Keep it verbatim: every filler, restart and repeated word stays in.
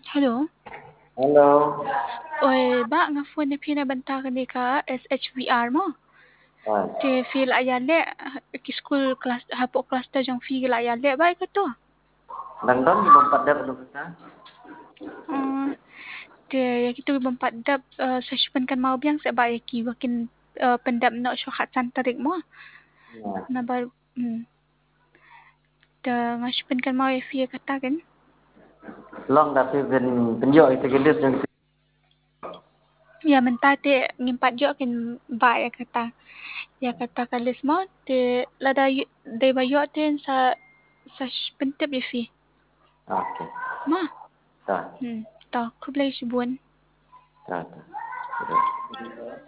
Hello. Hello. Oi, ba nga phone ni pinabanta ka ni ka S H V R mo? Right. Ti feel ayale ki school class hapo class ta jang feel ayale ba ka to? Nandun, ibang pader doon ka? Uh, ti kitu bempat dap uh, session kan mau biang sa ba ki wakin uh, pendap no syo khat tarik mo. Ya. Na ba hmm. Ta ngaspen kan mau fi kata kan? Long tapi ben penjo itu gendut yang Ya menta ti ngimpat jo kan ba ya kata. Ya kata kalis mo ti lada de ba yo tin sa sa pentep ya fi. Oke. Ma. Tak. Hmm. Ta kublai si buan. Tak. Tak.